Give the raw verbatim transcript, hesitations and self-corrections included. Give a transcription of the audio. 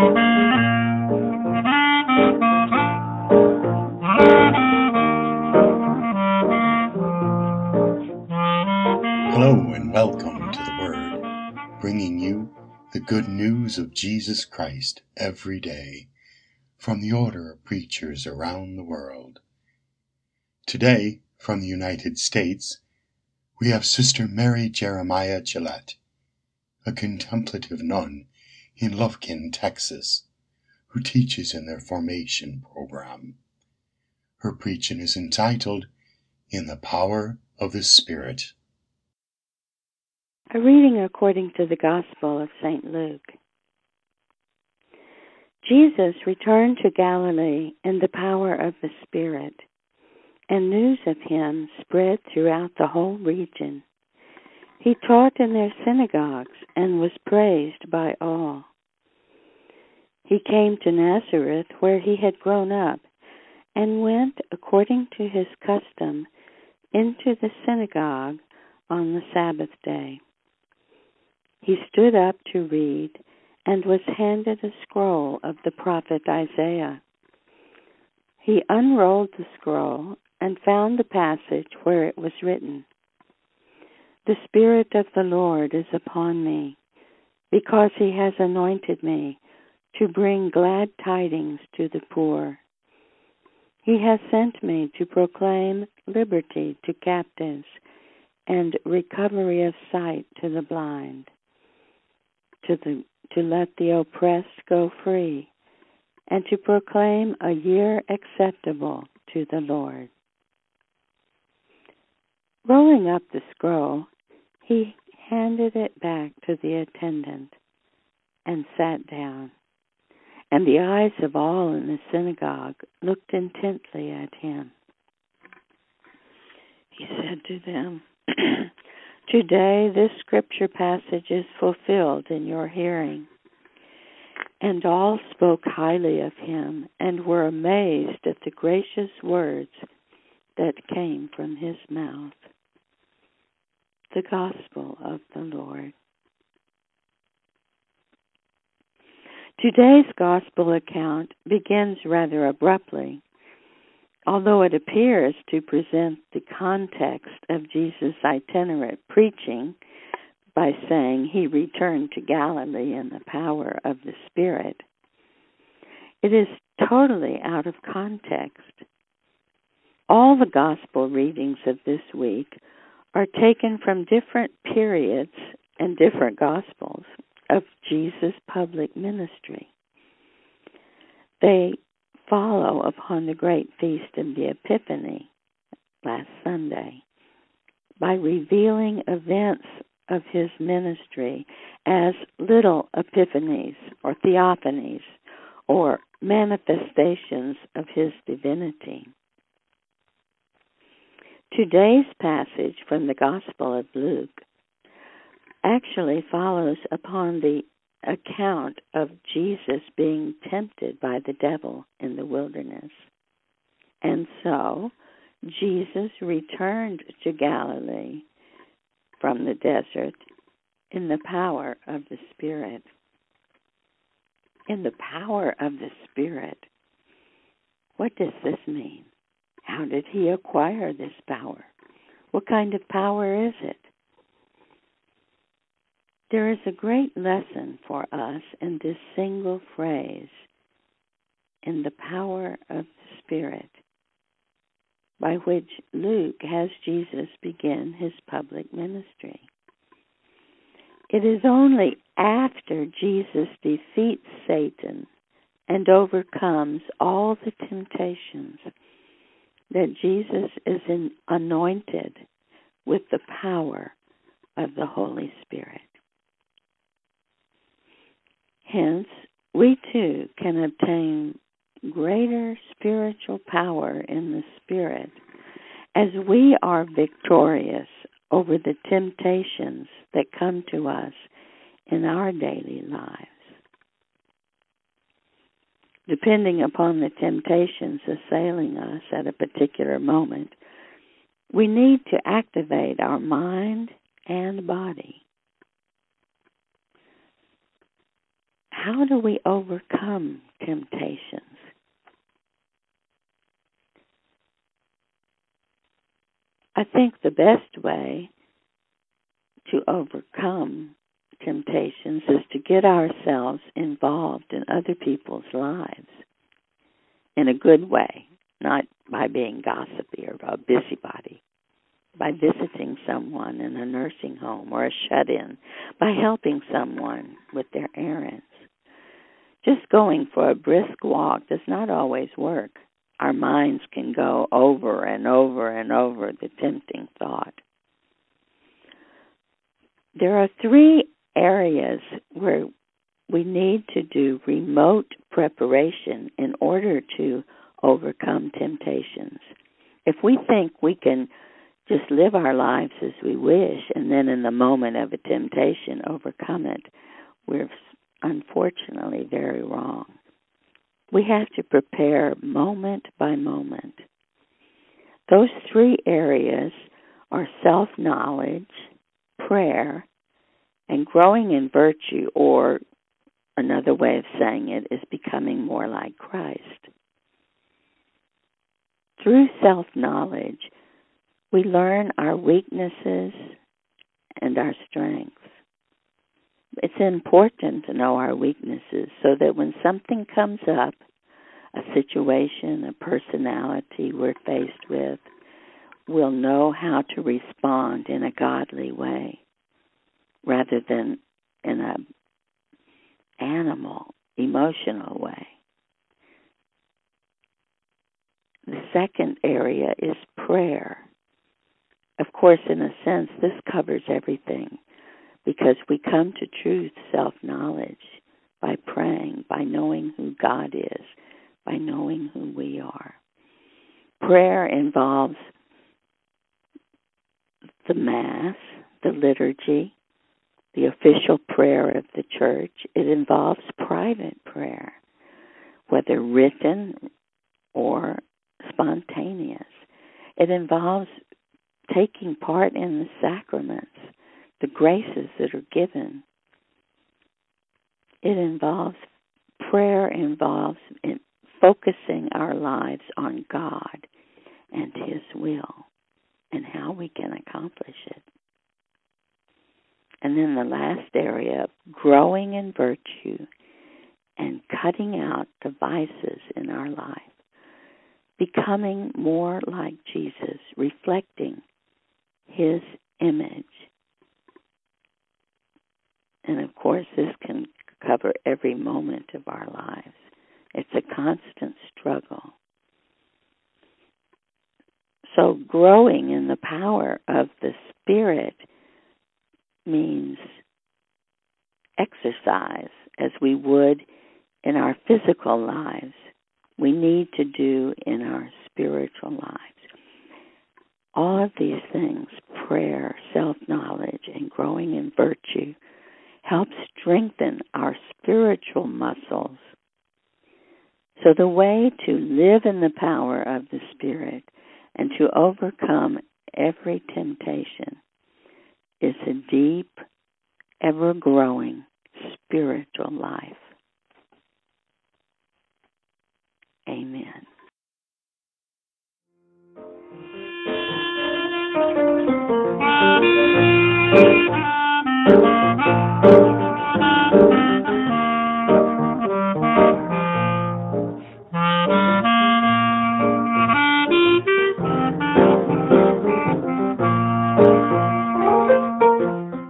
Hello and welcome to the Word, bringing you the good news of Jesus Christ every day from the order of preachers around the world. Today, from the United States, we have Sister Mary Jeremiah Gillette, a contemplative nun in Lufkin, Texas, who teaches in their formation program. Her preaching is entitled, In the Power of the Spirit. A reading according to the Gospel of Saint Luke. Jesus returned to Galilee in the power of the Spirit, and news of him spread throughout the whole region. He taught in their synagogues and was praised by all. He came to Nazareth, where he had grown up, and went, according to his custom, into the synagogue on the Sabbath day. He stood up to read and was handed a scroll of the prophet Isaiah. He unrolled the scroll and found the passage where it was written, "The Spirit of the Lord is upon me, because he has anointed me to bring glad tidings to the poor. He has sent me to proclaim liberty to captives and recovery of sight to the blind, to the to let the oppressed go free, and to proclaim a year acceptable to the Lord." Rolling up the scroll, he handed it back to the attendant and sat down. And the eyes of all in the synagogue looked intently at him. He said to them, "Today this scripture passage is fulfilled in your hearing." And all spoke highly of him and were amazed at the gracious words that came from his mouth. The Gospel of the Lord. Today's Gospel account begins rather abruptly, although it appears to present the context of Jesus' itinerant preaching by saying he returned to Galilee in the power of the Spirit. It is totally out of context. All the Gospel readings of this week are taken from different periods and different Gospels of Jesus' public ministry. They follow upon the great feast of the Epiphany last Sunday by revealing events of his ministry as little epiphanies or theophanies or manifestations of his divinity. Today's passage from the Gospel of Luke actually follows upon the account of Jesus being tempted by the devil in the wilderness. And so, Jesus returned to Galilee from the desert in the power of the Spirit. In the power of the Spirit. What does this mean? How did he acquire this power? What kind of power is it? There is a great lesson for us in this single phrase, in the power of the Spirit, by which Luke has Jesus begin his public ministry. It is only after Jesus defeats Satan and overcomes all the temptations that Jesus is in, anointed with the power of the Holy Spirit. Hence, we too can obtain greater spiritual power in the Spirit as we are victorious over the temptations that come to us in our daily lives. Depending upon the temptations assailing us at a particular moment, we need to activate our mind and body. how do we overcome temptations? I think the best way to overcome temptations is to get ourselves involved in other people's lives in a good way, not by being gossipy or a busybody, by visiting someone in a nursing home or a shut-in, by helping someone with their errands. Just going for a brisk walk does not always work. Our minds can go over and over and over the tempting thought. There are three areas where we need to do remote preparation in order to overcome temptations. If we think we can just live our lives as we wish and then in the moment of a temptation overcome it, we're unfortunately very wrong. We have to prepare moment by moment. Those three areas are self-knowledge, prayer, and growing in virtue, or another way of saying it is becoming more like Christ. Through self-knowledge, we learn our weaknesses and our strengths. It's important to know our weaknesses so that when something comes up, a situation, a personality we're faced with, we'll know how to respond in a godly way rather than in an animal, emotional way. The second area is prayer. Of course, in a sense, this covers everything because we come to truth, self-knowledge, by praying, by knowing who God is, by knowing who we are. Prayer involves the Mass, the liturgy, the official prayer of the church. It involves private prayer, whether written or spontaneous. It involves taking part in the sacraments, the graces that are given. It involves, prayer involves in focusing our lives on God and His will and how we can accomplish it. And then the last area, growing in virtue and cutting out the vices in our life, becoming more like Jesus, reflecting His image. And of course, this can cover every moment of our lives. It's a constant struggle. So growing in the power of the Spirit means exercise as we would in our physical lives. We need to do in our spiritual lives. All of these things, prayer, self-knowledge, and growing in virtue, help strengthen our spiritual muscles. So the way to live in the power of the Spirit and to overcome every temptation is a deep, ever-growing spiritual life.